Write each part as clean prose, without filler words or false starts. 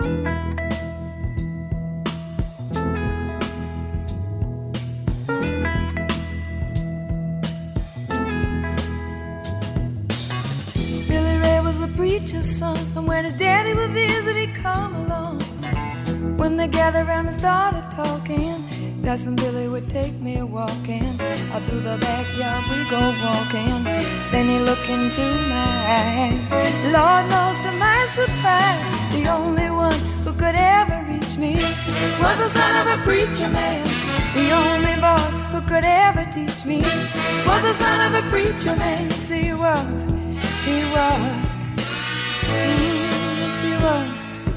preacher's son, and when his daddy would visit, he'd come along. When they gathered around and started talking, Cousin Billy would take me walking. Out through the backyard we go walking. Then he looked into my eyes. Lord knows to my surprise, the only one who could ever reach me was the son of a preacher man. The only boy who could ever teach me was the son of a preacher man. Yes, he was. He was. Yes, he was.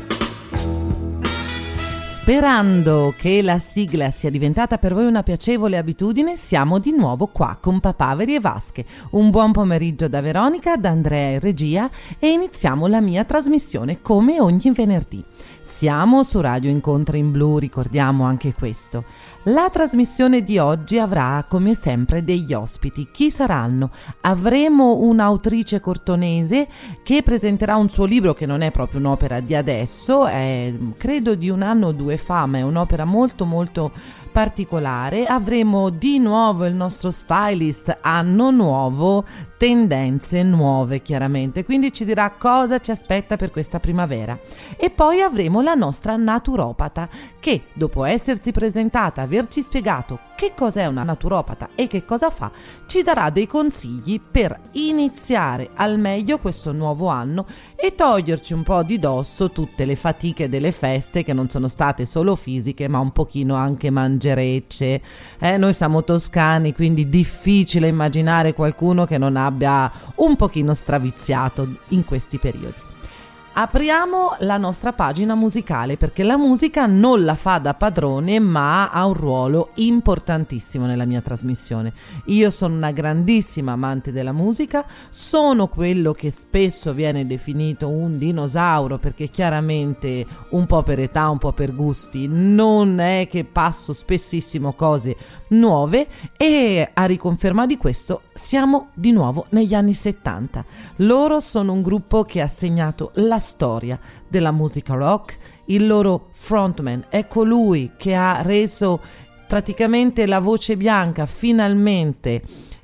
Sperando che la sigla sia diventata per voi una piacevole abitudine, siamo di nuovo qua con Papaveri e Vasche. Un buon pomeriggio da Veronica, da Andrea in regia, e iniziamo la mia trasmissione come ogni venerdì. Siamo su Radio Incontri in Blu, ricordiamo anche questo. La trasmissione di oggi avrà, come sempre, degli ospiti. Chi saranno? Avremo un'autrice cortonese che presenterà un suo libro che non è proprio un'opera di adesso, è credo di un anno o due fa, ma è un'opera molto molto particolare. Avremo di nuovo il nostro stylist, anno nuovo, tendenze nuove chiaramente, quindi ci dirà cosa ci aspetta per questa primavera. E poi avremo la nostra naturopata che, dopo essersi presentata, averci spiegato che cos'è una naturopata e che cosa fa, ci darà dei consigli per iniziare al meglio questo nuovo anno e toglierci un po' di dosso tutte le fatiche delle feste, che non sono state solo fisiche ma un pochino anche mangerecce. Noi siamo toscani, quindi difficile immaginare qualcuno che non abbia un pochino straviziato in questi periodi. Apriamo la nostra pagina musicale, perché la musica non la fa da padrone ma ha un ruolo importantissimo nella mia trasmissione. Io sono una grandissima amante della musica, sono quello che spesso viene definito un dinosauro, perché chiaramente un po' per età, un po' per gusti, non è che passo spessissimo cose nuove, e a riconferma di questo siamo di nuovo negli anni 70. Loro sono un gruppo che ha segnato la storia della musica rock. Il loro frontman è colui che ha reso praticamente la voce bianca finalmente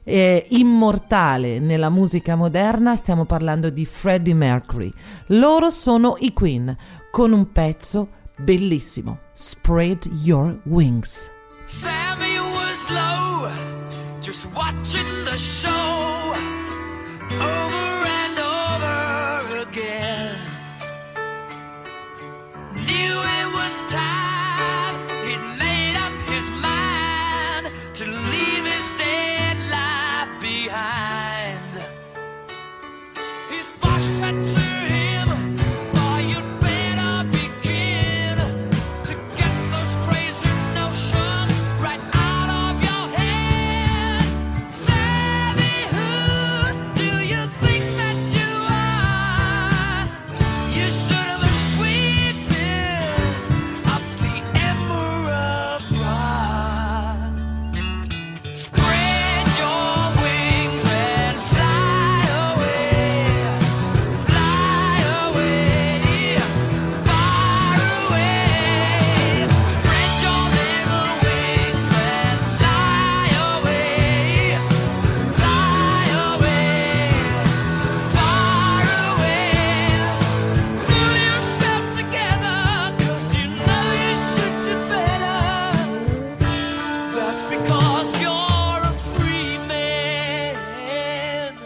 immortale nella musica moderna. Stiamo parlando di Freddie Mercury. Loro sono i Queen, con un pezzo bellissimo, Spread Your Wings. Sammy was low, just watching the show over and over again. Knew it was time, he'd made up his mind to leave his dead life behind. His boss said to him, boy, you'd better begin to get those crazy notions right out of your head. Sammy, who do you think that you are? You should have been sweeping up the emerald broad. Spread your wings and fly away, fly away, far away. Spread your little wings and fly away, fly away, far away. Pull yourself together, 'cause you know you should do better. That's because you're a free man.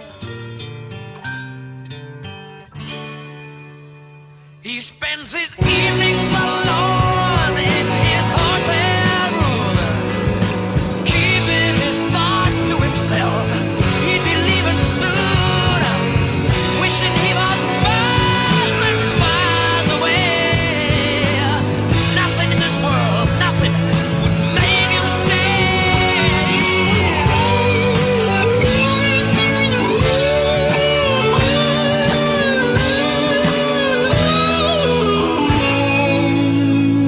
He spends his evenings alone in his hotel room, keeping his thoughts to himself. He'd be leaving soon, wishing he was miles and miles away. Nothing in this world, nothing would make him stay.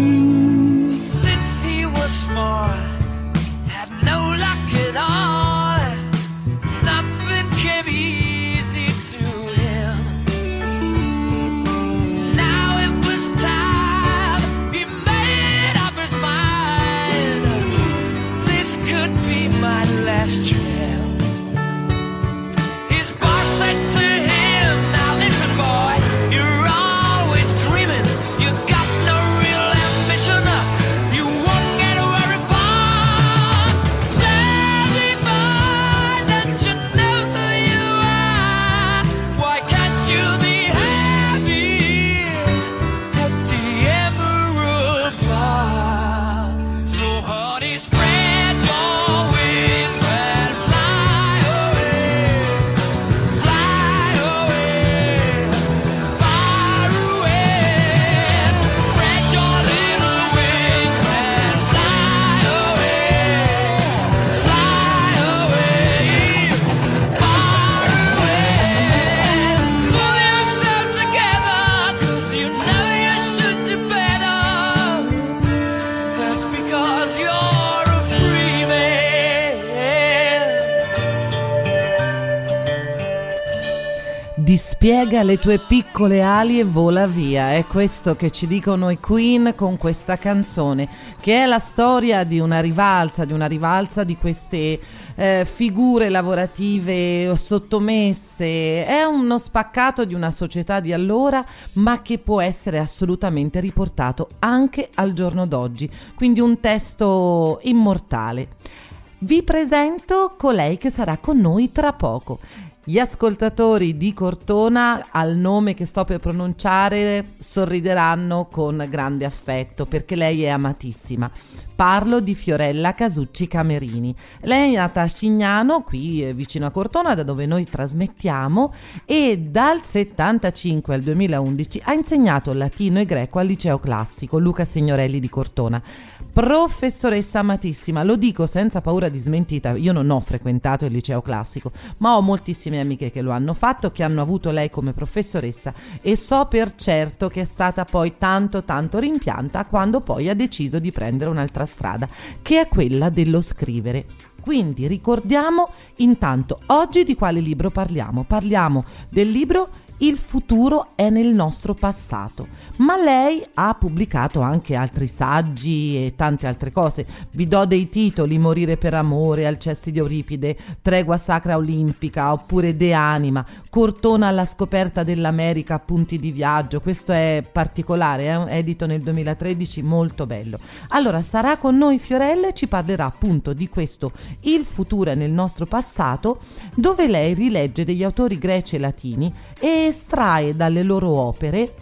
Dispiega le tue piccole ali e vola via, è questo che ci dicono i Queen con questa canzone, che è la storia di una rivalsa di queste figure lavorative sottomesse. È uno spaccato di una società di allora, ma che può essere assolutamente riportato anche al giorno d'oggi, quindi un testo immortale. Vi presento colei che sarà con noi tra poco. Gli ascoltatori di Cortona al nome che sto per pronunciare sorrideranno con grande affetto, perché lei è amatissima. Parlo di Fiorella Casucci Camerini. Lei è nata a Cignano, qui vicino a Cortona, da dove noi trasmettiamo, e dal 75 al 2011 ha insegnato latino e greco al liceo classico Luca Signorelli di Cortona. Professoressa amatissima, lo dico senza paura di smentita, io non ho frequentato il liceo classico, ma ho moltissime amiche che lo hanno fatto, che hanno avuto lei come professoressa, e so per certo che è stata poi tanto rimpianta quando poi ha deciso di prendere un'altra strada, che è quella dello scrivere. Quindi ricordiamo intanto oggi di quale libro parliamo. Parliamo del libro Il futuro è nel nostro passato, ma lei ha pubblicato anche altri saggi e tante altre cose. Vi do dei titoli: Morire per amore, Alcesti di Euripide, Tregua sacra olimpica, oppure De anima, Cortona alla scoperta dell'America, appunti di viaggio. Questo è particolare, edito nel 2013, molto bello. Allora sarà con noi Fiorella e ci parlerà appunto di questo Il futuro è nel nostro passato, dove lei rilegge degli autori greci e latini e estrae dalle loro opere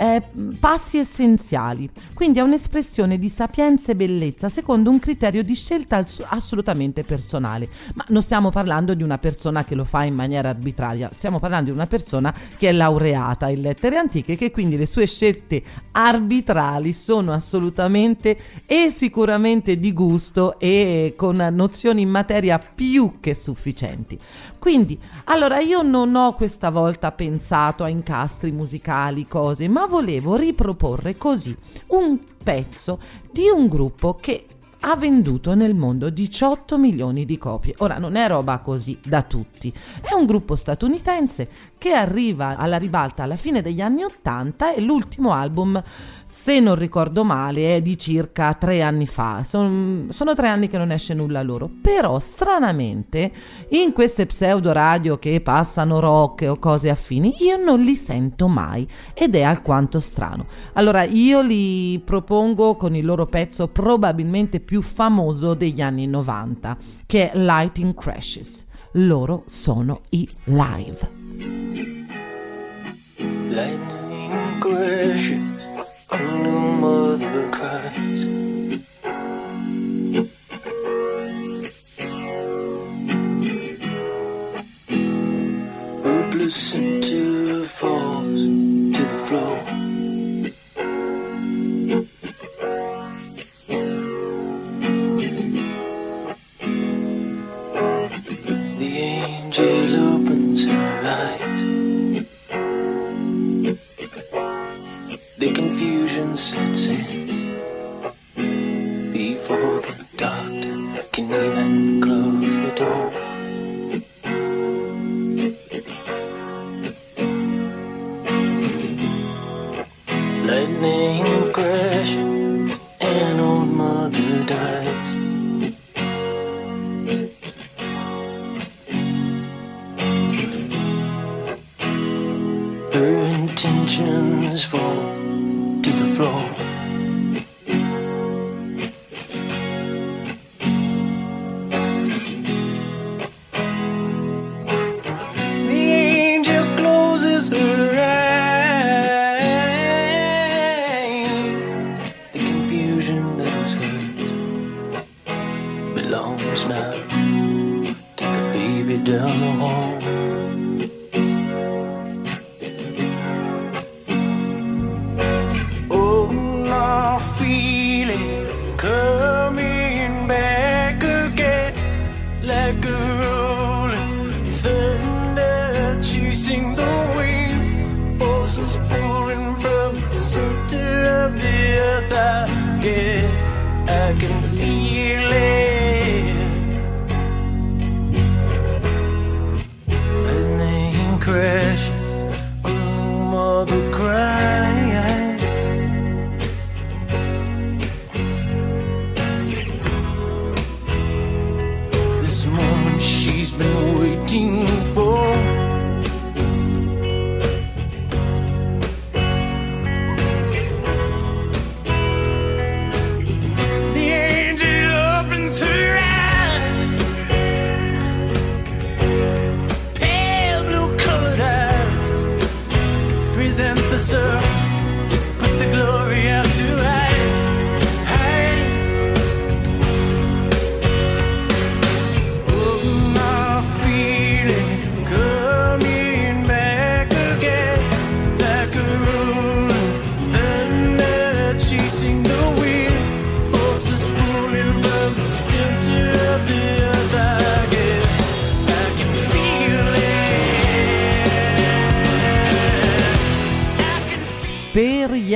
passi essenziali, quindi è un'espressione di sapienza e bellezza secondo un criterio di scelta assolutamente personale. Ma non stiamo parlando di una persona che lo fa in maniera arbitraria, stiamo parlando di una persona che è laureata in lettere antiche, che quindi le sue scelte arbitrali sono assolutamente e sicuramente di gusto e con nozioni in materia più che sufficienti. Quindi, allora io non ho questa volta pensato a incastri musicali, cose, ma volevo riproporre così un pezzo di un gruppo che ha venduto nel mondo 18 milioni di copie. Ora, non è roba così da tutti, è un gruppo statunitense che arriva alla ribalta alla fine degli anni 80 e l'ultimo album, se non ricordo male, è di circa 3 anni fa. Sono 3 anni che non esce nulla loro, però stranamente in queste pseudo radio che passano rock o cose affini io non li sento mai, ed è alquanto strano. Allora io li propongo con il loro pezzo probabilmente più famoso degli anni 90, che è Lightning Crashes. Loro sono i Live. Lightning crashes, a new mother cries. Hopeless until it falls to the floor. The angel opens her eyes. The confusion sets in before the doctor can even close the door. Lightning crashing, an old mother dies. Her intentions fall to the floor. The angel closes her eyes. The confusion that was hers belongs now to the baby down the hall. Coming back again like a rolling thunder, chasing the wind, forces pulling from the center of the earth. I can feel it. Lightning crashes,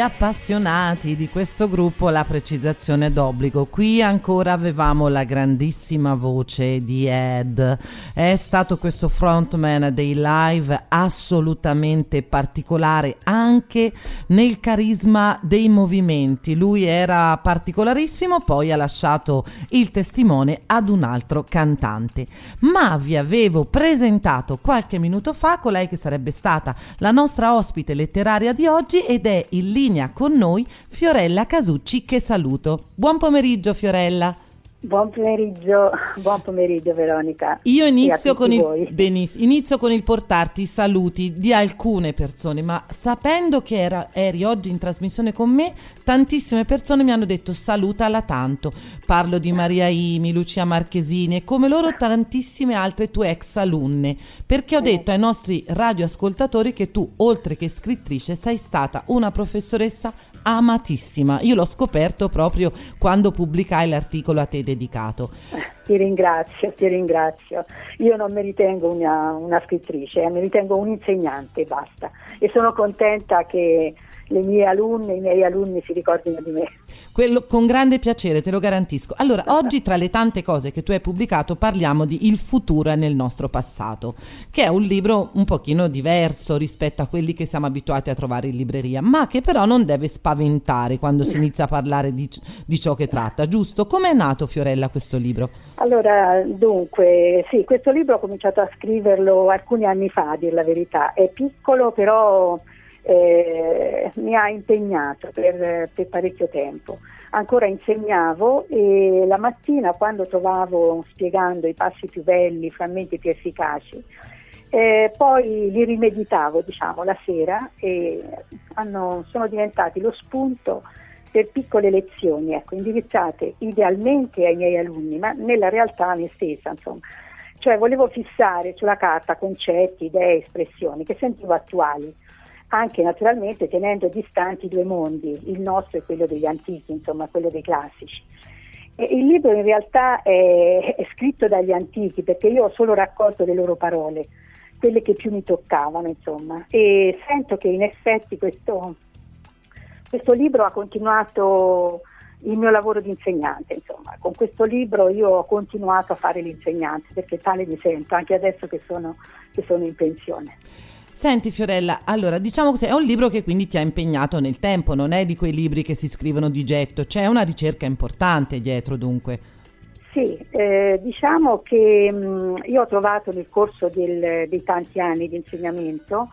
appassionati di questo gruppo la precisazione d'obbligo. Qui ancora avevamo la grandissima voce di Ed. È stato questo frontman dei live assolutamente particolare anche nel carisma dei movimenti. Lui era particolarissimo, poi ha lasciato il testimone ad un altro cantante. Ma vi avevo presentato qualche minuto fa colei che sarebbe stata la nostra ospite letteraria di oggi, ed è in linea con noi Fiorella Casucci, che saluto. Buon pomeriggio Fiorella. Buon pomeriggio Veronica. Io inizio con il portarti i saluti di alcune persone, ma sapendo che eri oggi in trasmissione con me, tantissime persone mi hanno detto salutala tanto. Parlo di Maria Imi, Lucia Marchesini e come loro tantissime altre tue ex alunne, perché ho detto ai nostri radioascoltatori che tu, oltre che scrittrice, sei stata una professoressa amatissima. Io l'ho scoperto proprio quando pubblicai l'articolo a te dedicato. Ti ringrazio. Io non mi ritengo una scrittrice, mi ritengo un'insegnante, basta. E sono contenta che le mie alunne, i miei alunni si ricordino di me. Quello con grande piacere, te lo garantisco. Allora, oggi tra le tante cose che tu hai pubblicato parliamo di Il futuro è nel nostro passato, che è un libro un pochino diverso rispetto a quelli che siamo abituati a trovare in libreria, ma che però non deve spaventare quando si inizia a parlare di ciò che tratta, giusto? Come è nato, Fiorella, questo libro? Allora, dunque, sì, questo libro ho cominciato a scriverlo alcuni anni fa, a dir la verità. È piccolo, però mi ha impegnato per parecchio tempo. Ancora insegnavo e la mattina, quando trovavo, spiegando i passi più belli, i frammenti più efficaci, poi li rimeditavo, la sera, e sono diventati lo spunto per piccole lezioni, indirizzate idealmente ai miei alunni, ma nella realtà a me stessa, insomma. Cioè volevo fissare sulla carta concetti, idee, espressioni che sentivo attuali, anche naturalmente tenendo distanti due mondi, il nostro e quello degli antichi, insomma quello dei classici. E il libro in realtà è scritto dagli antichi, perché io ho solo raccolto le loro parole, quelle che più mi toccavano, insomma, e sento che in effetti questo libro ha continuato il mio lavoro di insegnante, insomma. Con questo libro io ho continuato a fare l'insegnante, perché tale mi sento anche adesso che sono in pensione. Senti Fiorella, allora diciamo che è un libro che quindi ti ha impegnato nel tempo, non è di quei libri che si scrivono di getto, c'è una ricerca importante dietro dunque. Sì, diciamo che io ho trovato nel corso dei tanti anni di insegnamento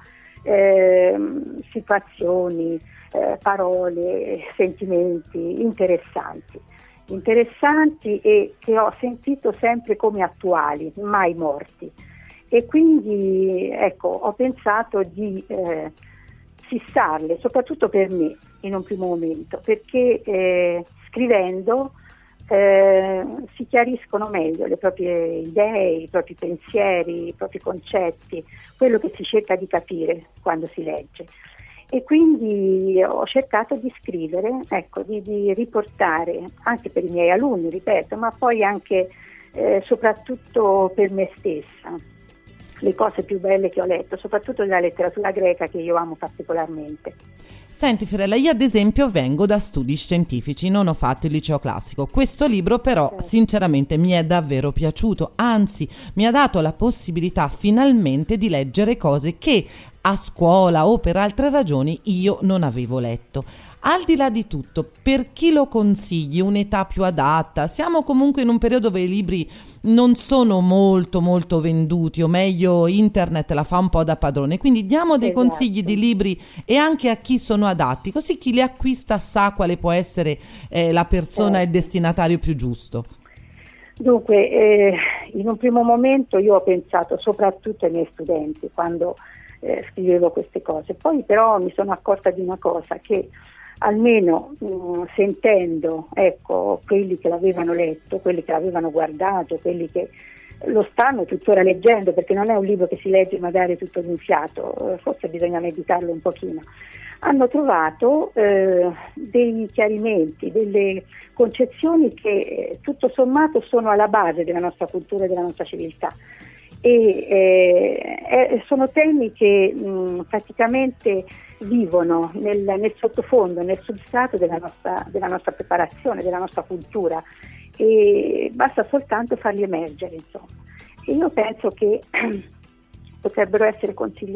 situazioni, parole, sentimenti interessanti e che ho sentito sempre come attuali, mai morti. E quindi ho pensato di fissarle, soprattutto per me in un primo momento, perché scrivendo si chiariscono meglio le proprie idee, i propri pensieri, i propri concetti, quello che si cerca di capire quando si legge. E quindi ho cercato di scrivere, di riportare anche per i miei alunni, ripeto, ma poi anche soprattutto per me stessa, le cose più belle che ho letto, soprattutto della letteratura greca, che io amo particolarmente. Senti Fiorella, io ad esempio vengo da studi scientifici, non ho fatto il liceo classico. Questo libro però sinceramente mi è davvero piaciuto, anzi mi ha dato la possibilità finalmente di leggere cose che a scuola o per altre ragioni io non avevo letto. Al di là di tutto, per chi lo consigli un'età più adatta? Siamo comunque in un periodo dove i libri non sono molto molto venduti, o meglio internet la fa un po' da padrone, quindi diamo dei consigli di libri e anche a chi sono adatti, così chi li acquista sa quale può essere la persona e il destinatario più giusto. Dunque, in un primo momento io ho pensato soprattutto ai miei studenti quando scrivevo queste cose, poi però mi sono accorta di una cosa, che almeno sentendo quelli che l'avevano letto, quelli che l'avevano guardato, quelli che lo stanno tuttora leggendo, perché non è un libro che si legge magari tutto d'un fiato, forse bisogna meditarlo un pochino, hanno trovato dei chiarimenti, delle concezioni che tutto sommato sono alla base della nostra cultura e della nostra civiltà. e sono temi che praticamente vivono nel sottofondo, nel substrato della nostra preparazione, della nostra cultura, e basta soltanto farli emergere, insomma. E io penso che potrebbe essere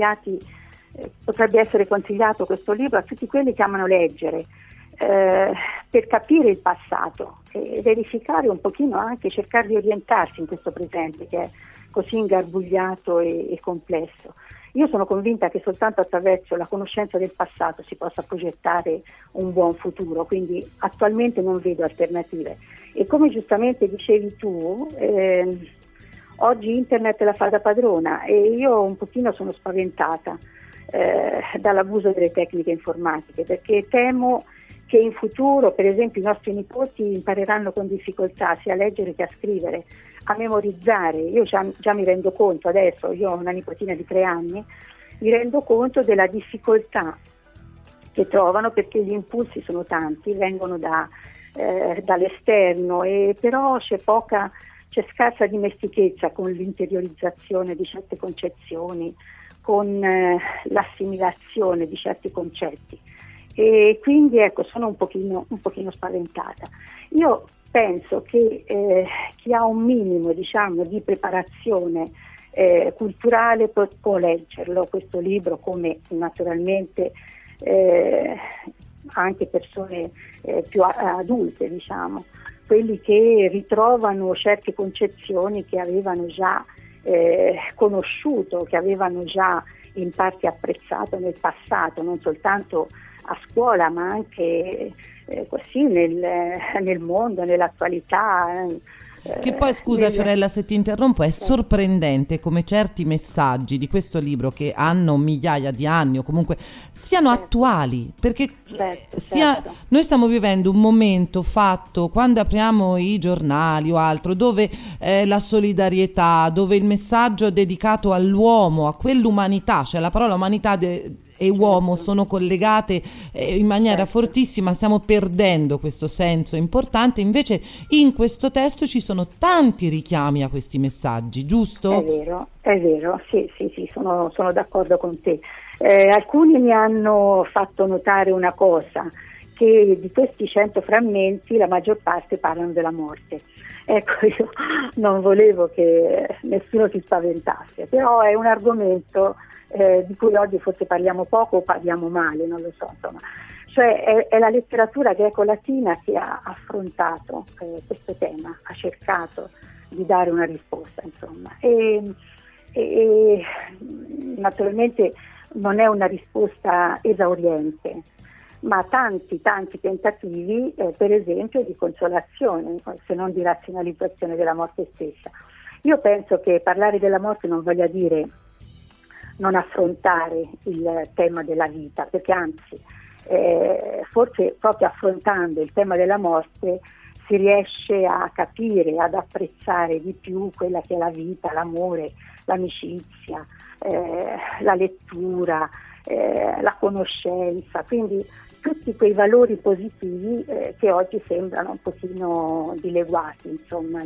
consigliato questo libro a tutti quelli che amano leggere, per capire il passato e verificare un pochino, anche cercare di orientarsi in questo presente che è così ingarbugliato e complesso. Io sono convinta che soltanto attraverso la conoscenza del passato si possa progettare un buon futuro, quindi attualmente non vedo alternative. E come giustamente dicevi tu, oggi internet la fa da padrona, e io un pochino sono spaventata dall'abuso delle tecniche informatiche, perché temo che in futuro, per esempio, i nostri nipoti impareranno con difficoltà sia a leggere che a scrivere, a memorizzare. Io già mi rendo conto adesso, io ho una nipotina di 3 anni, mi rendo conto della difficoltà che trovano, perché gli impulsi sono tanti, vengono dall'esterno, e però c'è scarsa dimestichezza con l'interiorizzazione di certe concezioni, con l'assimilazione di certi concetti, e quindi ecco, sono un pochino spaventata. Io penso che chi ha un minimo, diciamo, di preparazione culturale può leggerlo, questo libro, come naturalmente anche persone più adulte, diciamo, quelli che ritrovano certe concezioni che avevano già conosciuto, che avevano già in parte apprezzato nel passato, non soltanto a scuola ma anche così nel mondo, nell'attualità. Che poi, scusa Fiorella se ti interrompo, è sorprendente come certi messaggi di questo libro, che hanno migliaia di anni o comunque siano attuali, perché certo. Noi stiamo vivendo un momento fatto, quando apriamo i giornali o altro, dove la solidarietà, dove il messaggio è dedicato all'uomo, a quell'umanità, cioè la parola umanità e uomo sono collegate in maniera fortissima, stiamo perdendo questo senso importante. Invece in questo testo ci sono tanti richiami a questi messaggi, giusto? È vero, sì, sono d'accordo con te. Alcuni mi hanno fatto notare una cosa, che di questi 100 frammenti la maggior parte parlano della morte. Ecco, io non volevo che nessuno si spaventasse, però è un argomento di cui oggi forse parliamo poco o parliamo male, non lo so, insomma. Cioè è la letteratura greco-latina che ha affrontato questo tema, ha cercato di dare una risposta, insomma, e naturalmente non è una risposta esauriente, ma tanti tentativi, per esempio, di consolazione, se non di razionalizzazione della morte stessa. Io penso che parlare della morte non voglia dire non affrontare il tema della vita, perché anzi, forse proprio affrontando il tema della morte si riesce a capire, ad apprezzare di più quella che è la vita, l'amore, l'amicizia, la lettura, la conoscenza, quindi tutti quei valori positivi che oggi sembrano un pochino dileguati, insomma,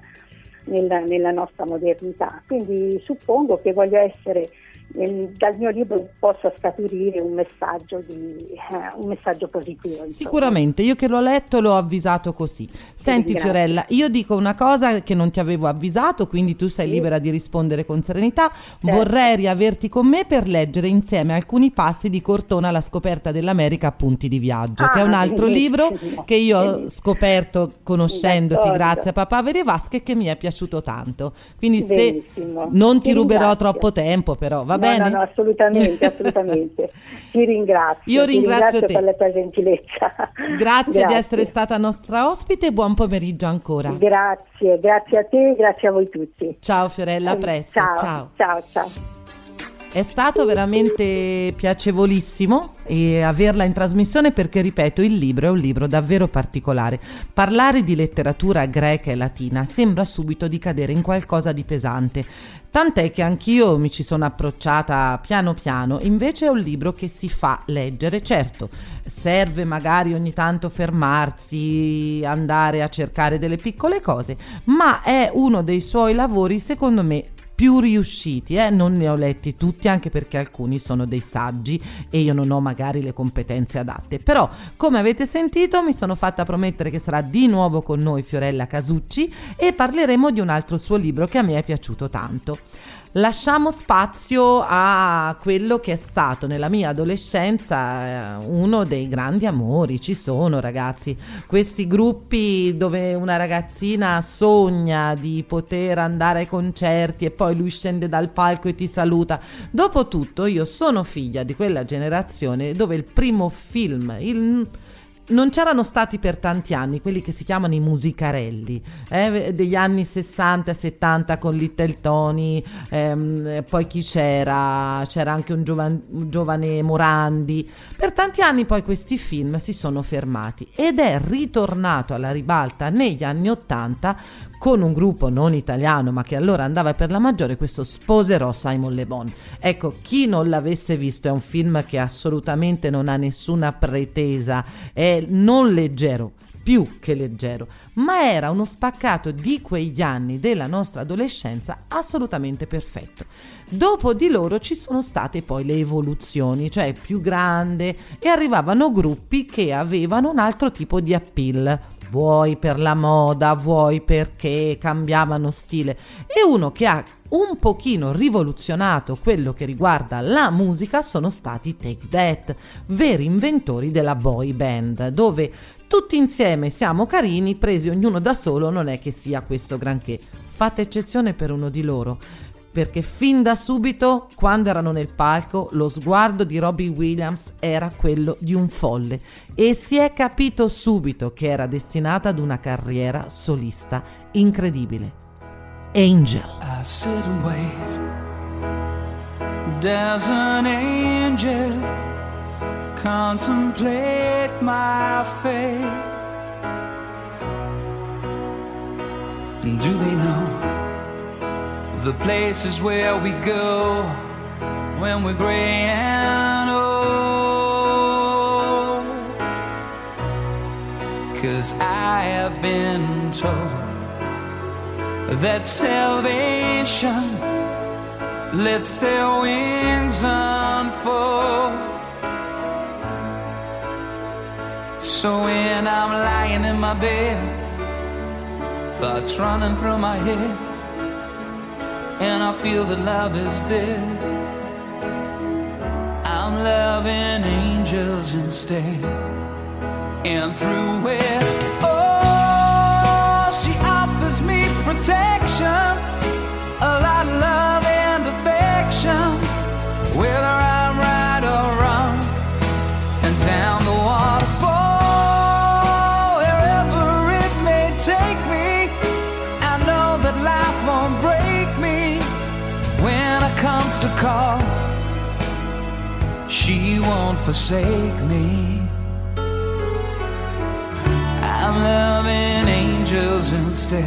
nella nostra modernità. Quindi suppongo che voglia essere, dal mio libro possa scaturire un messaggio positivo, insomma. Sicuramente, io che l'ho letto l'ho avvisato così. Senti Fiorella, io dico una cosa che non ti avevo avvisato, quindi tu sei libera di rispondere con serenità. Certo. Vorrei riaverti con me per leggere insieme alcuni passi di Cortona alla scoperta dell'America, appunti di viaggio, che è un altro libro che io ho scoperto conoscendoti grazie a Papaveri e Vasche, che mi è piaciuto tanto. Quindi se non ti ruberò troppo tempo, però va bene? No, assolutamente. Ti ringrazio. Io ringrazio te per la tua gentilezza. Grazie di essere stata nostra ospite e buon pomeriggio ancora. Grazie a te, grazie a voi tutti. Ciao Fiorella, a presto. Ciao. È stato veramente piacevolissimo averla in trasmissione, perché, ripeto, il libro è un libro davvero particolare. Parlare di letteratura greca e latina sembra subito di cadere in qualcosa di pesante, tant'è che anch'io mi ci sono approcciata piano piano. Invece è un libro che si fa leggere. Certo, serve magari ogni tanto fermarsi, andare a cercare delle piccole cose, ma è uno dei suoi lavori, secondo me, più riusciti, non ne ho letti tutti, anche perché alcuni sono dei saggi e io non ho magari le competenze adatte, però come avete sentito mi sono fatta promettere che sarà di nuovo con noi Fiorella Casucci e parleremo di un altro suo libro che a me è piaciuto tanto. Lasciamo spazio a quello che è stato nella mia adolescenza uno dei grandi amori. Ci sono, ragazzi, questi gruppi dove una ragazzina sogna di poter andare ai concerti e poi lui scende dal palco e ti saluta. Dopotutto io sono figlia di quella generazione dove il primo film, non c'erano stati per tanti anni quelli che si chiamano i musicarelli, degli anni 60-70 con Little Tony, poi chi c'era anche un giovane Morandi. Per tanti anni poi questi film si sono fermati ed è ritornato alla ribalta negli anni 80 con un gruppo non italiano ma che allora andava per la maggiore, questo Sposerò Simon Le Bon. Ecco, chi non l'avesse visto, è un film che assolutamente non ha nessuna pretesa, è non leggero, più che leggero, ma era uno spaccato di quegli anni della nostra adolescenza assolutamente perfetto. Dopo di loro ci sono state poi le evoluzioni, cioè più grande, e arrivavano gruppi che avevano un altro tipo di appeal, vuoi per la moda, vuoi perché cambiavano stile, e uno che ha un pochino rivoluzionato quello che riguarda la musica sono stati Take That, veri inventori della boy band, dove tutti insieme siamo carini, presi ognuno da solo non è che sia questo granché. Fate eccezione per uno di loro, perché fin da subito, quando erano nel palco, lo sguardo di Robbie Williams era quello di un folle e si è capito subito che era destinata ad una carriera solista incredibile. Angel. I sit and wait. Does an angel contemplate my fate? And do they know the places where we go when we're gray and old? 'Cause I have been told that salvation lets their wings unfold. So when I'm lying in my bed, thoughts running through my head, and I feel that love is dead, I'm loving angels instead. And through it, oh, she offers me protection, a lot of love and affection, whether I'm right or wrong, and down the waterfall, wherever it may take me, I know that life won't break me. When I come to call, she won't forsake me. I'm loving angels instead.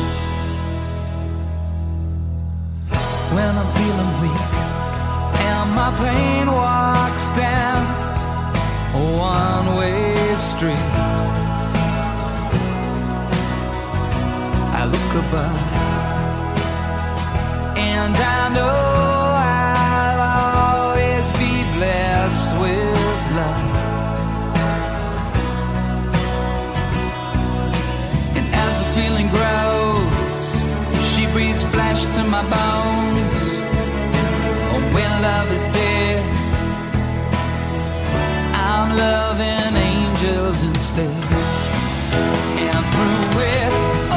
When I'm feeling weak and my plane walks down a one-way street, I look above and I know I'll always be blessed with love. And as the feeling grows, she breathes flesh to my bones. Oh, when love is dead, I'm loving angels instead. And through it,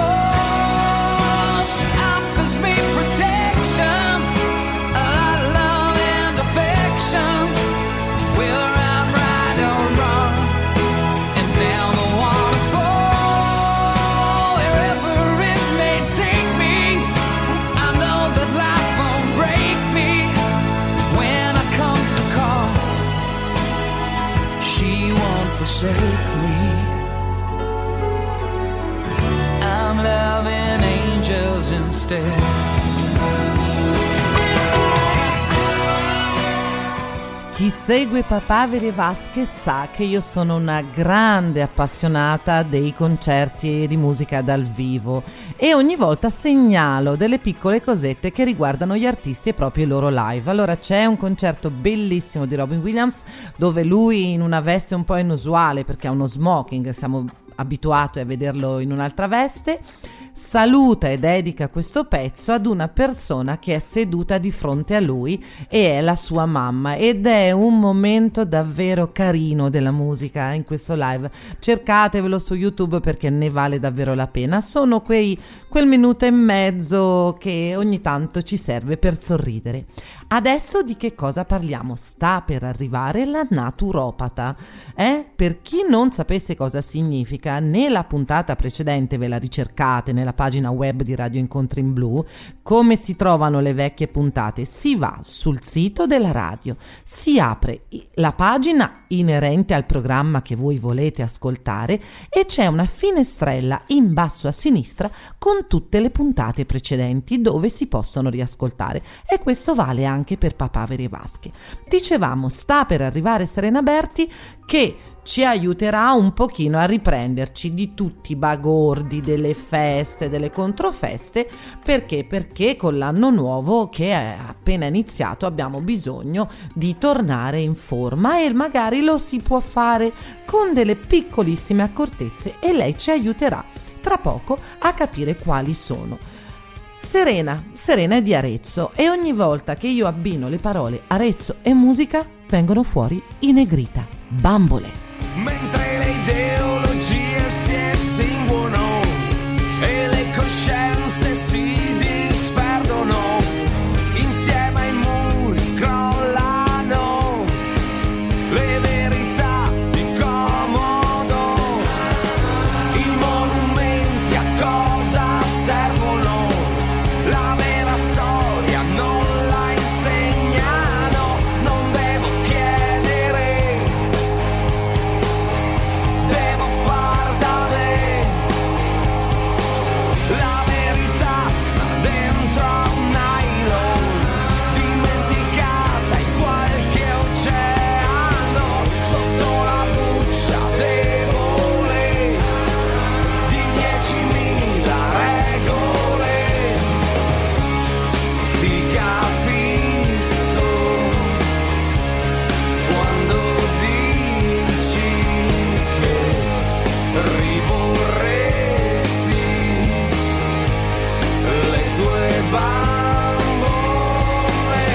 oh, she offers me protection, a lot of love and affection, whether I'm right or wrong, and down the waterfall, wherever it may take me, I know that life won't break me. When I come to call, she won't forsake me. I'm loving angels instead. Chi segue Papaveri e Vasche sa che io sono una grande appassionata dei concerti di musica dal vivo e ogni volta segnalo delle piccole cosette che riguardano gli artisti e proprio i loro live. Allora c'è un concerto bellissimo di Robin Williams dove lui, in una veste un po' inusuale perché ha uno smoking, siamo abituati a vederlo in un'altra veste, saluta e dedica questo pezzo ad una persona che è seduta di fronte a lui e è la sua mamma, ed è un momento davvero carino della musica in questo live. Cercatevelo su YouTube perché ne vale davvero la pena. Sono quel minuto e mezzo che ogni tanto ci serve per sorridere. Adesso di che cosa parliamo? Sta per arrivare la naturopata. Per chi non sapesse cosa significa, nella puntata precedente ve la ricercate nella pagina web di Radio Incontri in Blu. Come si trovano le vecchie puntate? Si va sul sito della radio, si apre la pagina inerente al programma che voi volete ascoltare e c'è una finestrella in basso a sinistra con tutte le puntate precedenti dove si possono riascoltare, e questo vale anche per Papaveri e Vasche. Dicevamo, sta per arrivare Serena Berti, che ci aiuterà un pochino a riprenderci di tutti i bagordi delle feste, delle controfeste, perché con l'anno nuovo che è appena iniziato abbiamo bisogno di tornare in forma, e magari lo si può fare con delle piccolissime accortezze e lei ci aiuterà tra poco a capire quali sono. Serena è di Arezzo e ogni volta che io abbino le parole Arezzo e musica vengono fuori i Negrita, Bambole. Mentre le ideologie si estinguono e le coscienze si disperdono, insieme ai muri crollano le verità di comodo. I monumenti a cosa servono? La vera storia non la insegnano. Non devo chiedere, devo far da me. La verità sta dentro a un nylon, dimenticata in qualche oceano, sotto la buccia debole di 10.000 regole. Ti capisco quando dici che rivorresti le tue bambole,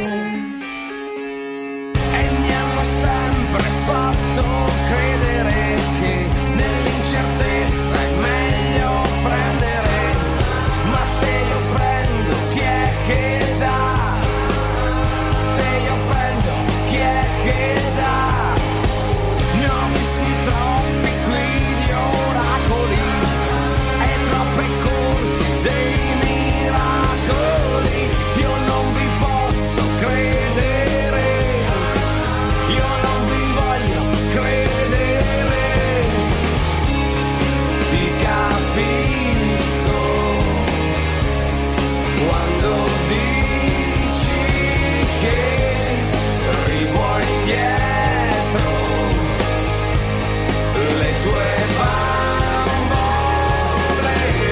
e mi hanno sempre fatto credere che nell'incertezza è meglio prendere. Ma se io prendo, chi è che dà? Se io prendo, chi è che dà? Ne ho visti troppi qui di oracoli e troppe corti dei miracoli. Io non vi posso credere, io non vi voglio credere. Ti capisco quando dici che rivuoi indietro le tue bambole.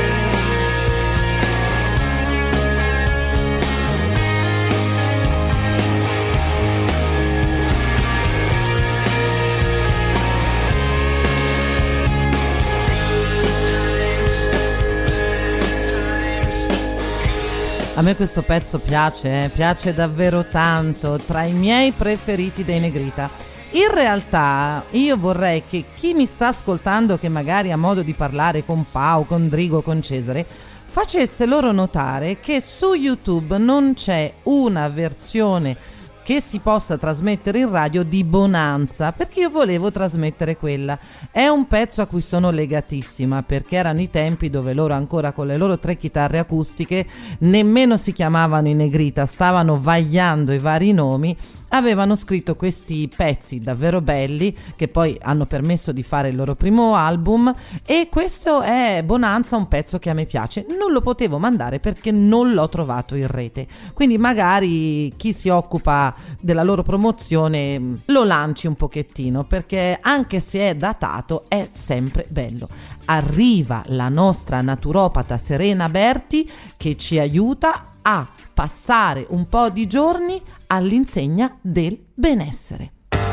A me questo pezzo piace davvero tanto, tra i miei preferiti dei Negrita. In realtà io vorrei che chi mi sta ascoltando, che magari ha modo di parlare con Pau, con Drigo, con Cesare, facesse loro notare che su YouTube non c'è una versione che si possa trasmettere in radio di Bonanza, perché io volevo trasmettere quella. È un pezzo a cui sono legatissima, perché erano i tempi dove loro ancora con le loro 3 chitarre acustiche nemmeno si chiamavano i Negrita, stavano vagliando i vari nomi, avevano scritto questi pezzi davvero belli che poi hanno permesso di fare il loro primo album, e questo è Bonanza, un pezzo che a me piace. Non lo potevo mandare perché non l'ho trovato in rete, quindi magari chi si occupa della loro promozione lo lanci un pochettino, perché anche se è datato è sempre bello. Arriva la nostra naturopata Serena Berti che ci aiuta a passare un po' di giorni all'insegna del benessere.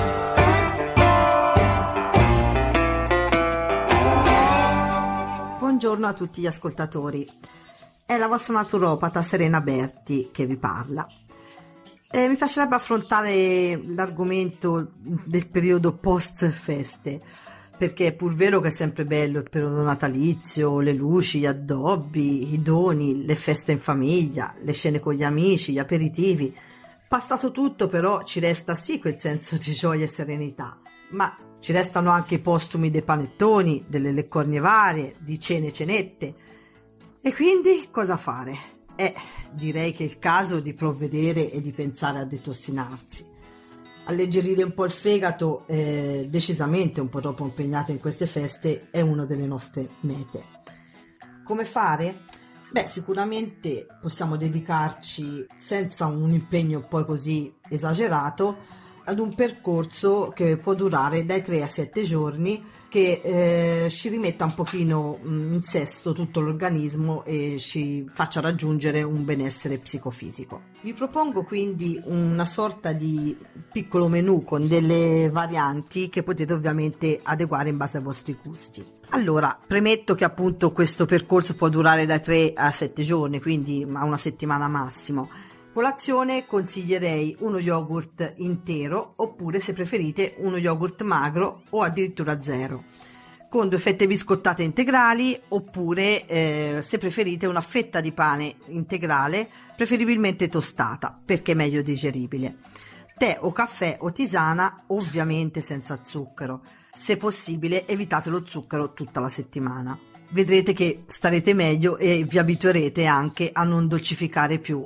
Buongiorno a tutti gli ascoltatori, è la vostra naturopata Serena Berti che vi parla. Mi piacerebbe affrontare l'argomento del periodo post feste, perché è pur vero che è sempre bello il periodo natalizio, le luci, gli addobbi, i doni, le feste in famiglia, le cene con gli amici, gli aperitivi. Passato tutto però ci resta sì quel senso di gioia e serenità, ma ci restano anche i postumi dei panettoni, delle leccornie varie, di cene e cenette. E quindi cosa fare? Direi che è il caso di provvedere e di pensare a detossinarsi. Alleggerire un po' il fegato, decisamente un po' troppo impegnato in queste feste, è una delle nostre mete. Come fare? Sicuramente possiamo dedicarci, senza un impegno poi così esagerato, ad un percorso che può durare dai 3 a 7 giorni, che ci rimetta un pochino in sesto tutto l'organismo e ci faccia raggiungere un benessere psicofisico. Vi propongo quindi una sorta di piccolo menù con delle varianti che potete ovviamente adeguare in base ai vostri gusti. Allora, premetto che appunto questo percorso può durare dai 3 a 7 giorni, quindi a una settimana massimo. Colazione consiglierei uno yogurt intero, oppure se preferite uno yogurt magro o addirittura zero, con 2 fette biscottate integrali, oppure se preferite una fetta di pane integrale, preferibilmente tostata perché è meglio digeribile. Tè o caffè o tisana, ovviamente senza zucchero. Se possibile evitate lo zucchero tutta la settimana. Vedrete che starete meglio e vi abituerete anche a non dolcificare più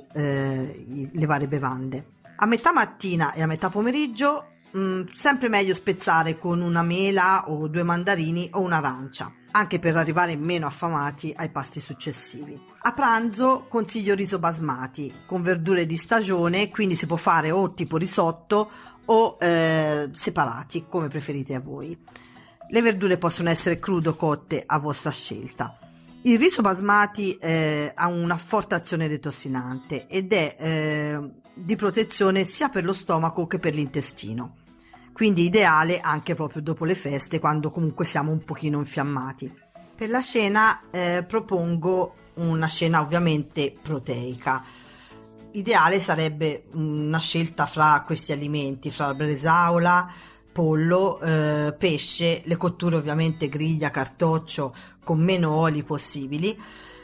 le varie bevande. A metà mattina e a metà pomeriggio sempre meglio spezzare con una mela o 2 mandarini o un'arancia, anche per arrivare meno affamati ai pasti successivi. A pranzo consiglio riso basmati con verdure di stagione, quindi si può fare o tipo risotto o separati, come preferite a voi. Le verdure possono essere crude o cotte a vostra scelta. Il riso basmati ha una forte azione detossinante ed è di protezione sia per lo stomaco che per l'intestino, quindi ideale anche proprio dopo le feste, quando comunque siamo un pochino infiammati. Per la cena propongo una cena ovviamente proteica. Ideale sarebbe una scelta fra questi alimenti, fra la bresaola, pollo, pesce, le cotture ovviamente griglia, cartoccio, con meno oli possibili,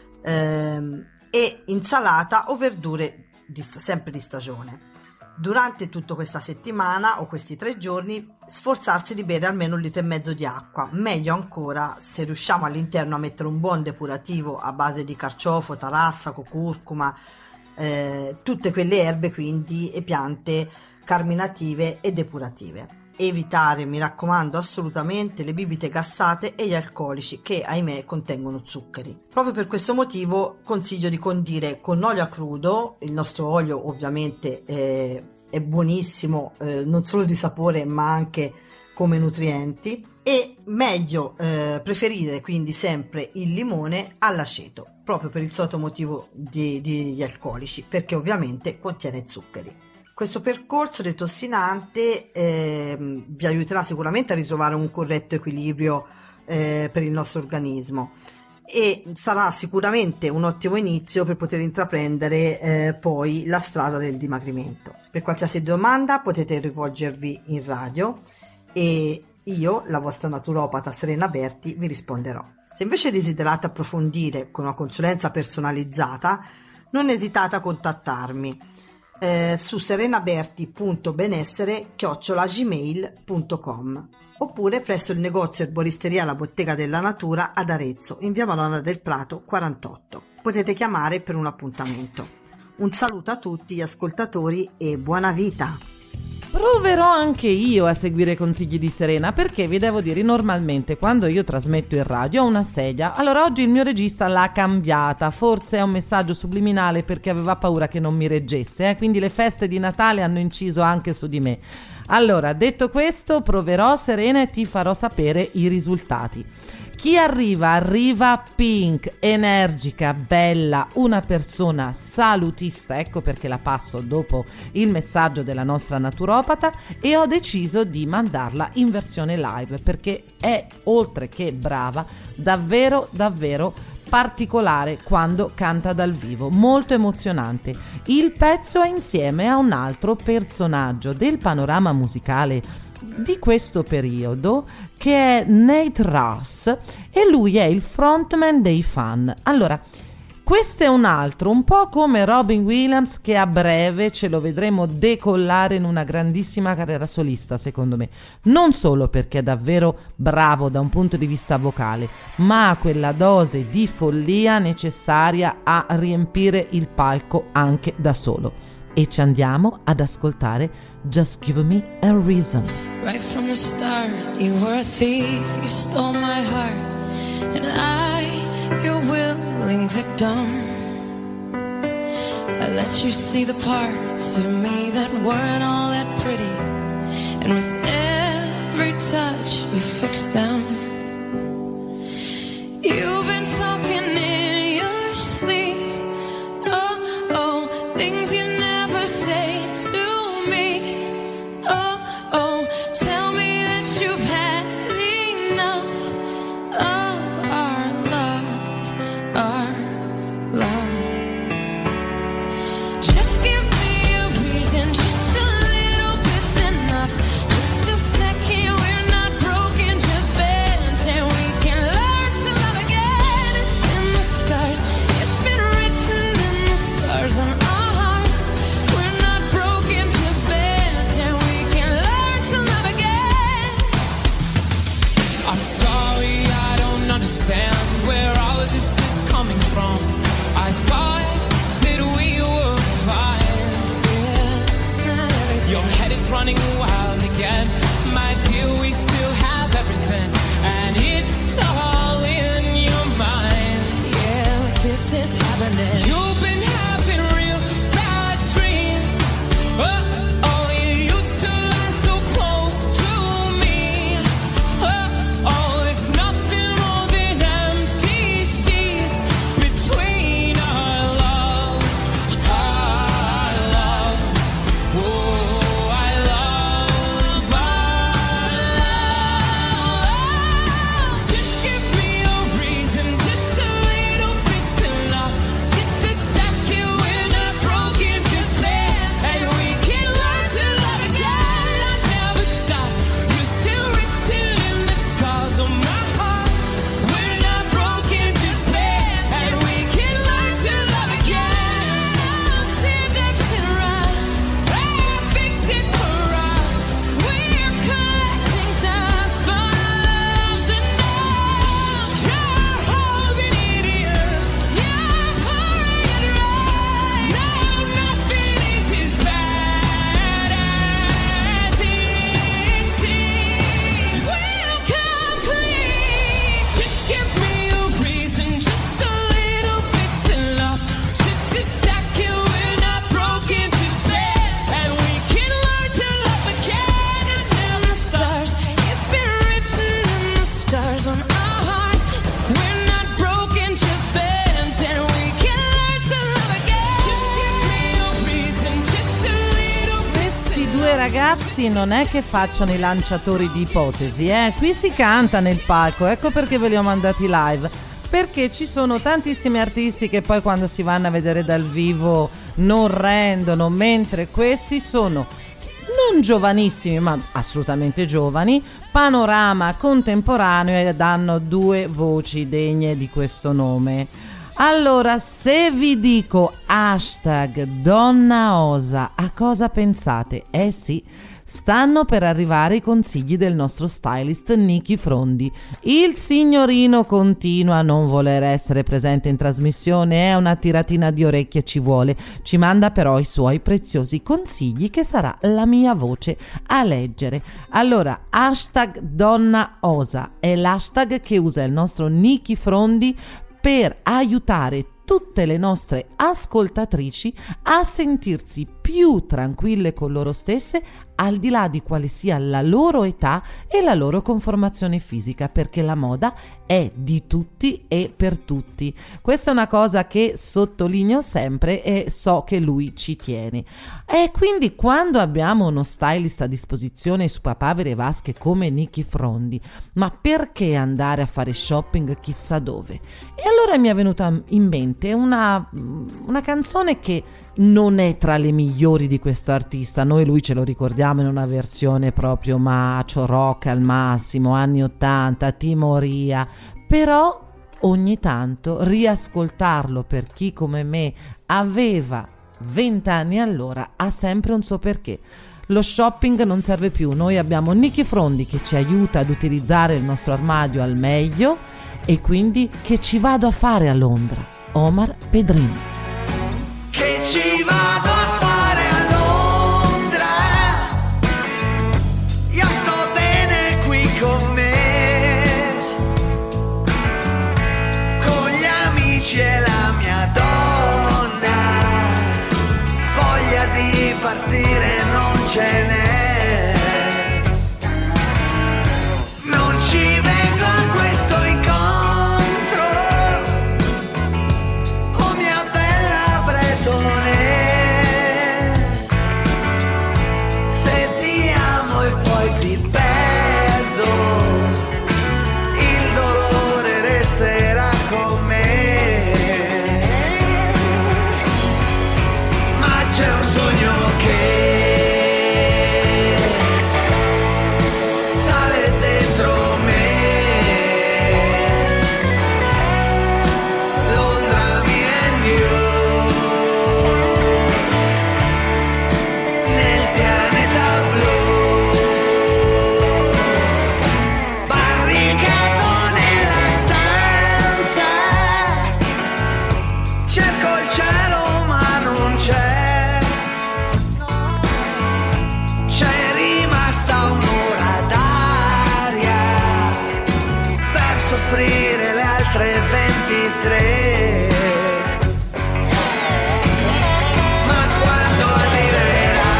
e insalata o verdure sempre di stagione. Durante tutta questa settimana o questi 3 giorni sforzarsi di bere almeno 1,5 litri di acqua, meglio ancora se riusciamo all'interno a mettere un buon depurativo a base di carciofo, tarassaco, curcuma, tutte quelle erbe quindi e piante carminative e depurative. Evitare, mi raccomando, assolutamente le bibite gassate e gli alcolici che, ahimè, contengono zuccheri. Proprio per questo motivo consiglio di condire con olio a crudo. Il nostro olio ovviamente è buonissimo, non solo di sapore ma anche come nutrienti, e meglio preferire quindi sempre il limone all'aceto, proprio per il solito motivo degli alcolici, perché ovviamente contiene zuccheri. Questo percorso detossinante vi aiuterà sicuramente a ritrovare un corretto equilibrio per il nostro organismo e sarà sicuramente un ottimo inizio per poter intraprendere poi la strada del dimagrimento. Per qualsiasi domanda potete rivolgervi in radio e io, la vostra naturopata Serena Berti, vi risponderò. Se invece desiderate approfondire con una consulenza personalizzata, non esitate a contattarmi su serenaberti.benessere@gmail.com oppure presso il negozio Erboristeria La Bottega della Natura ad Arezzo, in via Madonna del Prato 48. Potete chiamare per un appuntamento. Un saluto a tutti gli ascoltatori e buona vita! Proverò anche io a seguire i consigli di Serena, perché vi devo dire, normalmente quando io trasmetto in radio ho una sedia. Allora oggi il mio regista l'ha cambiata, forse è un messaggio subliminale perché aveva paura che non mi reggesse, quindi le feste di Natale hanno inciso anche su di me. Allora, detto questo, proverò, Serena, e ti farò sapere i risultati. Chi arriva Pink, energica, bella, una persona salutista, ecco perché la passo dopo il messaggio della nostra naturopata, e ho deciso di mandarla in versione live perché è, oltre che brava, davvero particolare quando canta dal vivo, molto emozionante. Il pezzo è insieme a un altro personaggio del panorama musicale di questo periodo, che è Nate Ross, e lui è il frontman dei Fun. Allora, questo è un altro, un po' come Robin Williams, che a breve ce lo vedremo decollare in una grandissima carriera solista, secondo me. Non solo perché è davvero bravo da un punto di vista vocale, ma ha quella dose di follia necessaria a riempire il palco anche da solo. E ci andiamo ad ascoltare Just Give Me a Reason. Right from the start, you were a thief, you stole my heart, and I, your willing victim. I let you see the parts of me that weren't all that pretty, and with every touch you fixed them. You've been talking in your sleep, oh, things you never say to me. Oh, tell me that you've had enough of our love. Just give me a reason, just a little bit's enough. Just a second, we're not broken, just bent, and we can learn to love again. It's in the scars, it's been written in the scars on our hearts. We're not broken, just bent, and we can learn to love again. I'm sorry, I don't understand where all of this is coming from. I thought that we were fine. Your head is running wild again. My dear, we still have everything, and it's all in your mind. Yeah, this is happening. You've been having real bad dreams. Oh, you used to lie so close to me. Oh, it's nothing more than empty sheets between our love. Oh, I love our love. Just give me a reason, just a little bit's enough. Just a second, we're not broken, just bent, and we can learn to love again. I never stop, you're still written in the scars on my heart. We're not broken, just bent, and we can learn to love again. Teardrops and rust, Fix it for us. we're collecting dust, but our love's enough. You're holding it in. You're pouring it right. No, nothing is as bad as it seems. We'll come clean. Just give me a reason, just a little bit's enough. Just a second, we're not broken, just bent, and we can learn to love again. It's in the stars, it's been written in the scars on our hearts. We're not broken, just bent, and we can learn to love again. Just give me a reason, just a little Questi due ragazzi non è che facciano i lanciatori di ipotesi, qui si canta nel palco, ecco perché ve li ho mandati live, perché ci sono tantissimi artisti che poi quando si vanno a vedere dal vivo non rendono, mentre questi sono non giovanissimi ma assolutamente giovani, panorama contemporaneo, ed hanno due voci degne di questo nome. Allora, se vi dico hashtag Donna Osa, a cosa pensate? Sì, stanno per arrivare i consigli del nostro stylist Nicky Frondi. Il signorino continua a non voler essere presente in trasmissione, una tiratina di orecchie ci vuole, ci manda però i suoi preziosi consigli che sarà la mia voce a leggere. Allora, hashtag Donna Osa è l'hashtag che usa il nostro Nicky Frondi per aiutare tutte le nostre ascoltatrici a sentirsi più tranquille con loro stesse, al di là di quale sia la loro età e la loro conformazione fisica, perché la moda è di tutti e per tutti. Questa è una cosa che sottolineo sempre e so che lui ci tiene. E quindi quando abbiamo uno stylist a disposizione su Papaveri e Vasche come Nicky Frondi, ma perché andare a fare shopping chissà dove? E allora mi è venuta in mente una canzone che non è tra le migliori di questo artista. Noi lui ce lo ricordiamo in una versione proprio macho rock al massimo, anni 80, timoria, però ogni tanto riascoltarlo per chi come me aveva 20 anni allora ha sempre un suo perché. Lo shopping non serve più, noi abbiamo Nicky Frondi che ci aiuta ad utilizzare il nostro armadio al meglio, e quindi che ci vado a fare a Londra? Omar Pedrino. Che ci vado a fare a Londra, io sto bene qui con me, con gli amici e la mia donna, voglia di partire non ce n'è, non ci vengo a questo incontro. Soffrire le altre 23, ma quando arriverà,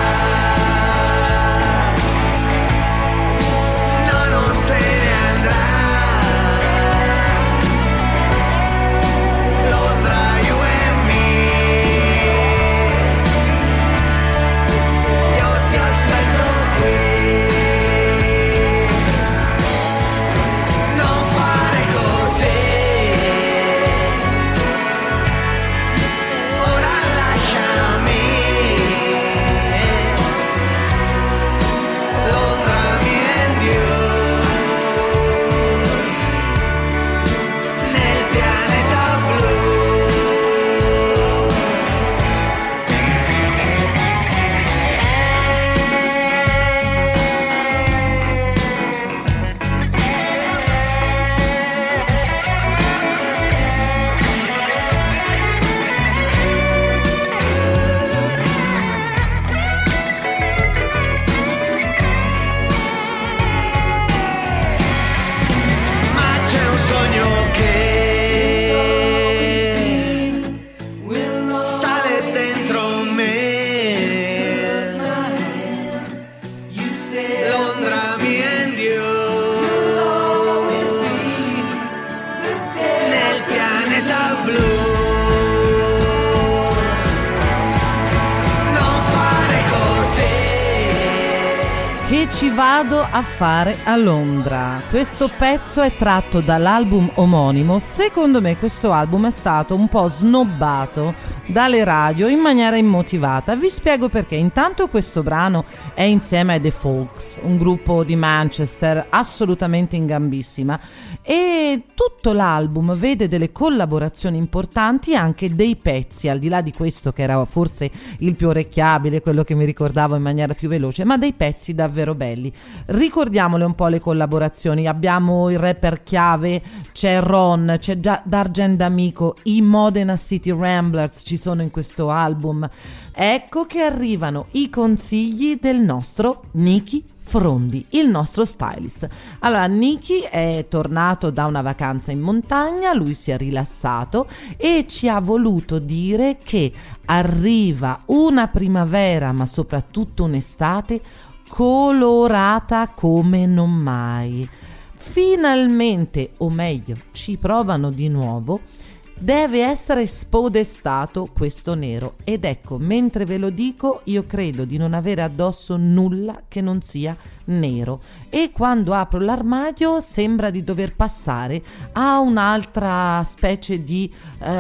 no, non se ne andrà. Londra, you and me, io ti aspetto qui. Ci vado a fare a Londra. Questo pezzo è tratto dall'album omonimo. Secondo me questo album è stato un po' snobbato dalle radio in maniera immotivata. Vi spiego perché. Intanto questo brano è insieme ai The Folks, un gruppo di Manchester assolutamente in gambissima, e tutto l'album vede delle collaborazioni importanti e anche dei pezzi, al di là di questo che era forse il più orecchiabile, quello che mi ricordavo in maniera più veloce, ma dei pezzi davvero belli. Ricordiamole un po' le collaborazioni. Abbiamo il rapper chiave, c'è Ron, c'è D'Argent D'Amico, i Modena City Ramblers ci sono in questo album. Ecco che arrivano i consigli del nostro Nicky Frondi, il nostro stylist. Allora, Nicky è tornato da una vacanza in montagna, lui si è rilassato e ci ha voluto dire che arriva una primavera, ma soprattutto un'estate colorata come non mai. Finalmente, o meglio, ci provano di nuovo. Deve essere spodestato questo nero, ed ecco, mentre ve lo dico, io credo di non avere addosso nulla che non sia nero, e quando apro l'armadio sembra di dover passare a un'altra specie di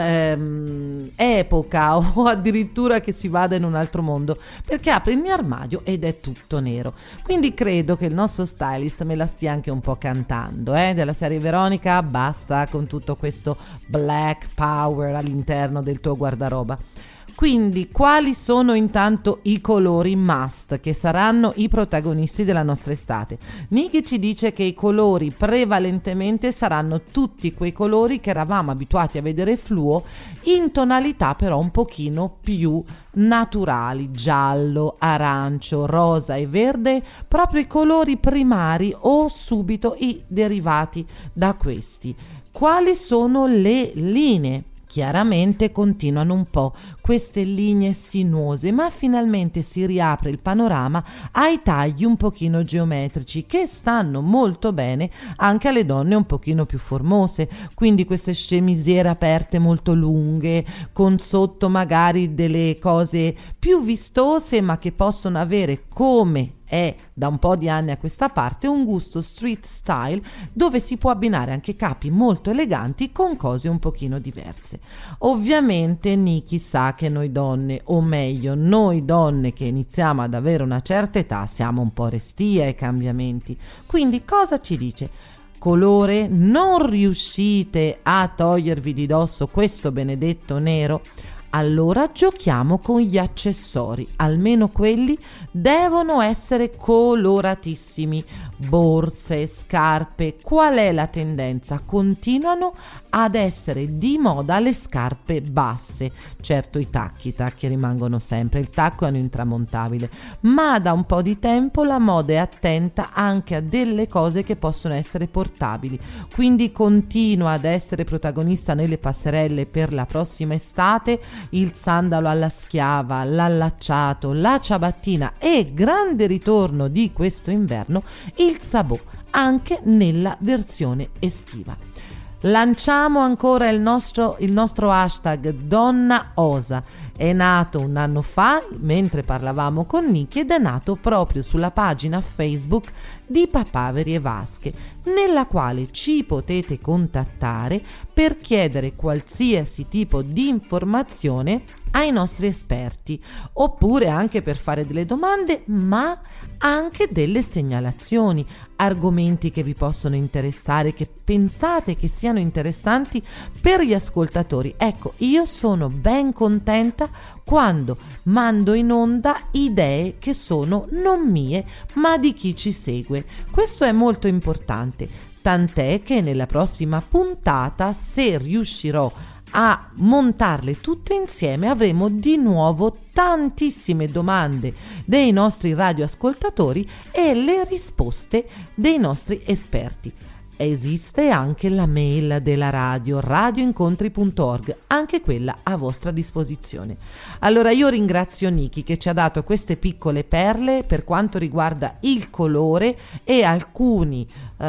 epoca, o addirittura che si vada in un altro mondo, perché apro il mio armadio ed è tutto nero. Quindi credo che il nostro stylist me la stia anche un po' cantando, della serie: Veronica, basta con tutto questo black power all'interno del tuo guardaroba. Quindi quali sono intanto i colori must che saranno i protagonisti della nostra estate? Nicky ci dice che i colori prevalentemente saranno tutti quei colori che eravamo abituati a vedere fluo, in tonalità però un pochino più naturali: giallo, arancio, rosa e verde, proprio i colori primari o subito i derivati da questi. Quali sono le linee? Chiaramente continuano un po' queste linee sinuose, ma finalmente si riapre il panorama ai tagli un pochino geometrici che stanno molto bene anche alle donne un pochino più formose, quindi queste chemisiere aperte molto lunghe, con sotto magari delle cose più vistose, ma che possono avere, come è da un po' di anni a questa parte, un gusto street style, dove si può abbinare anche capi molto eleganti con cose un pochino diverse. Ovviamente Nicky sa che noi donne, o meglio noi donne che iniziamo ad avere una certa età, siamo un po' restie ai cambiamenti. Quindi cosa ci dice? Colore: non riuscite a togliervi di dosso questo benedetto nero? Allora giochiamo con gli accessori, almeno quelli devono essere coloratissimi. Borse, scarpe, qual è la tendenza? Continuano ad essere di moda le scarpe basse. Certo, i tacchi rimangono sempre, il tacco è un intramontabile, ma da un po' di tempo la moda è attenta anche a delle cose che possono essere portabili, quindi continua ad essere protagonista nelle passerelle per la prossima estate il sandalo alla schiava, l'allacciato, la ciabattina, e grande ritorno di questo inverno il sabot, anche nella versione estiva. Lanciamo ancora il nostro hashtag Donna Osa. È nato un anno fa mentre parlavamo con Nicky ed è nato proprio sulla pagina Facebook di Papaveri e Vasche, nella quale ci potete contattare per chiedere qualsiasi tipo di informazione ai nostri esperti, oppure anche per fare delle domande, ma anche delle segnalazioni, argomenti che vi possono interessare, che pensate che siano interessanti per gli ascoltatori. Ecco, io sono ben contenta quando mando in onda idee che sono non mie, ma di chi ci segue. Questo è molto importante, tant'è che nella prossima puntata, se riuscirò a montarle tutte insieme, avremo di nuovo tantissime domande dei nostri radioascoltatori e le risposte dei nostri esperti. Esiste anche la mail della radio, radioincontri.org, anche quella a vostra disposizione. Allora io ringrazio Nicky che ci ha dato queste piccole perle per quanto riguarda il colore e alcuni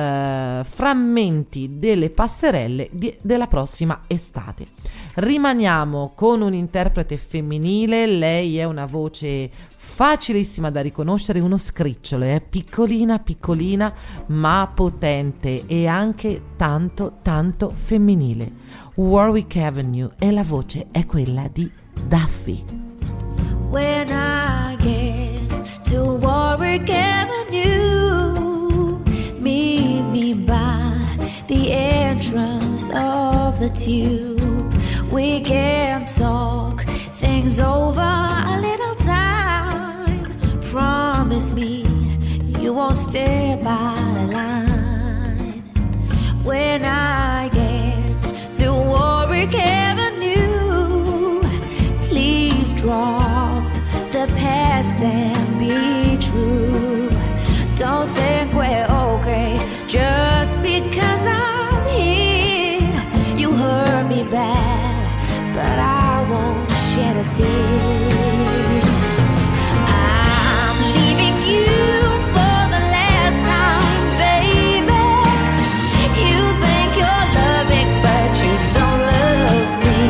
frammenti delle passerelle della prossima estate. Rimaniamo con un interprete femminile, lei è una voce facilissima da riconoscere, uno scricciolo, è piccolina piccolina ma potente e anche tanto tanto femminile. Warwick Avenue, e la voce è quella di Duffy. When I get to Warwick Avenue, meet me by the entrance. the tube. We can talk things over a little time. Promise me you won't stay by the line. When I get to Warwick Avenue, please drop the past and be true. Don't think we're okay just because I'm here. You hurt me bad, but I won't shed a tear. I'm leaving you for the last time, baby. You think you're loving, but you don't love me.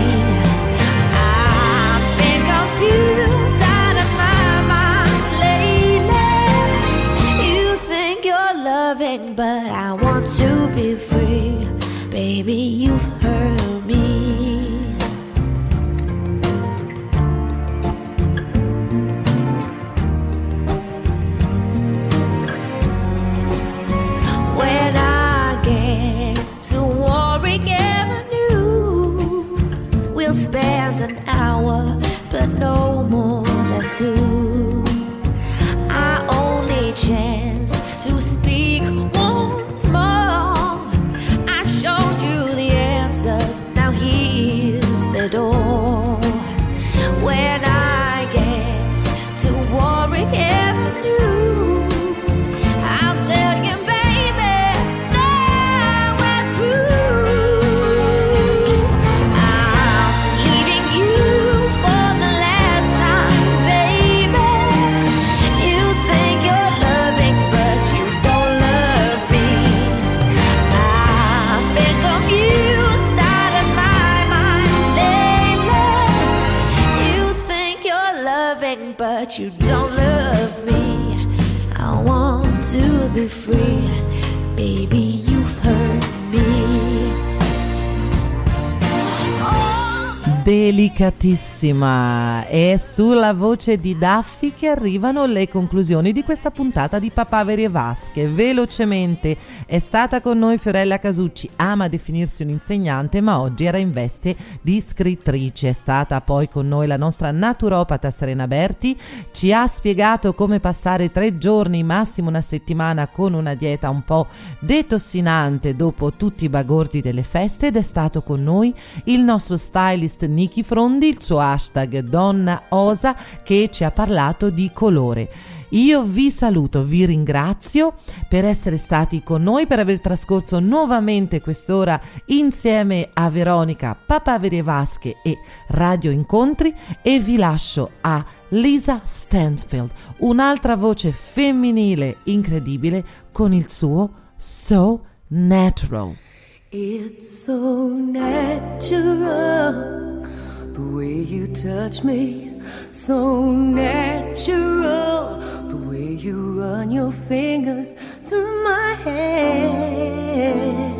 I've been confused out of my mind lately. You think you're loving, but I want to be free. Baby, you've hurt me. When I get to Warwick Avenue, we'll spend an hour, but no more than two. Our only chance to speak once more. I showed you the answers, now here's the door. When I get to Warwick Avenue, I'll tell you, baby, now we're through. I'm leaving you for the last time, baby. You think you're loving, but you don't love me. I've been confused out of my mind lately. You think you're loving, but you don't love me. I want to be free, baby, you've hurt me. Oh. Delicatissima. È sulla voce di Daffy che arrivano le conclusioni di questa puntata di Papaveri e Vasche. Velocemente, è stata con noi Fiorella Casucci, ama definirsi un'insegnante, ma oggi era in veste di scrittrice. È stata poi con noi la nostra naturopata Serena Berti, ci ha spiegato come passare 3 giorni, massimo una settimana, con una dieta un po' detossinante dopo tutti i bagordi delle feste, ed è stato con noi il nostro stylist Niki Frondi, il suo hashtag Donna Osa, che ci ha parlato di colore. Io vi saluto, vi ringrazio per essere stati con noi, per aver trascorso nuovamente quest'ora insieme a Veronica, Papaveri e Vasche e Radio Incontri, e vi lascio a Lisa Stansfield, un'altra voce femminile incredibile con il suo So Natural. It's so natural, the way you touch me. So natural, the way you run your fingers through my hair.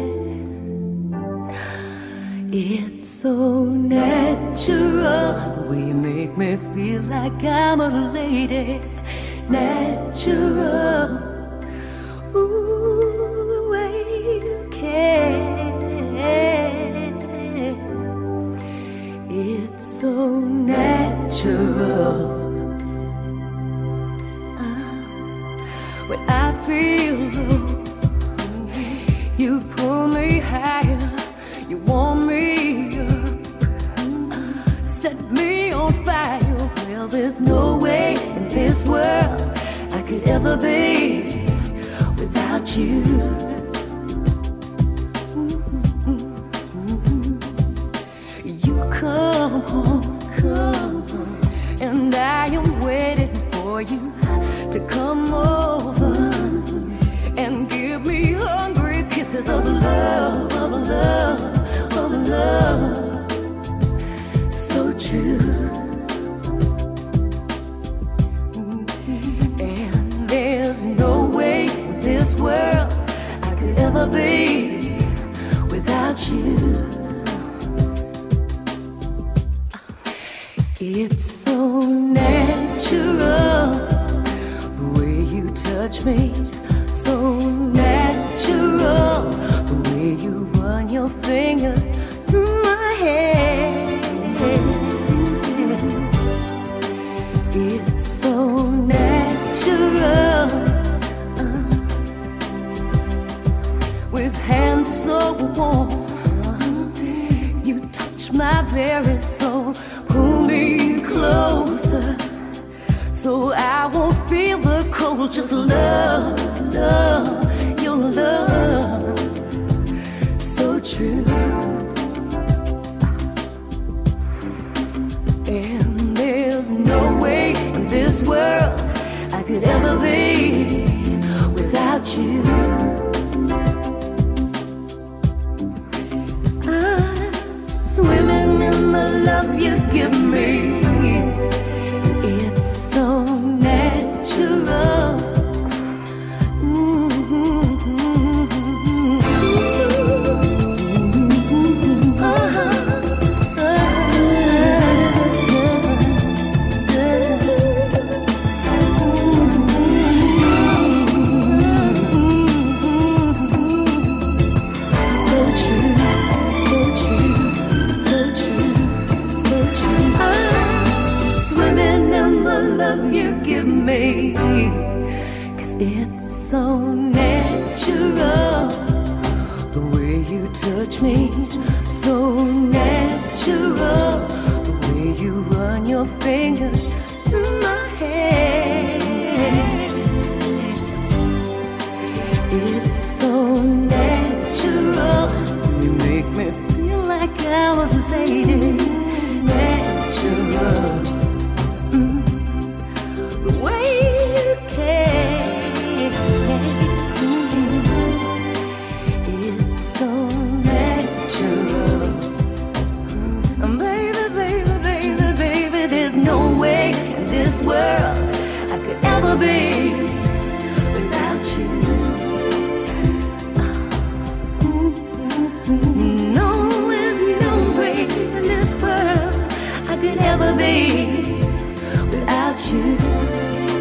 It's so natural, the way you make me feel like I'm a lady. Natural, ooh, the way you care. It's so natural. When I feel low, you pull me higher. You warm me up, set me on fire. Well, there's no way in this world I could ever be without you. Come home, and I am waiting for you to come over and give me hungry kisses of love, of love, of love. So true. And there's no way in this world I could ever be without you. It's so natural, the way you touch me. So natural, the way you run your fingers through warm. You touch my very soul, pull me closer, so I won't feel the cold. Just love, love, your love, so true. And there's no way in this world I could ever be without you. I'm swimming in the love you give me. It's so natural. Cause it's so natural, the way you touch me, so natural, the way you run your fingers through my hair. It's so natural, you make me feel like I'm a lady. Natural. Be without you. No, there's no way in this world I could ever be without you.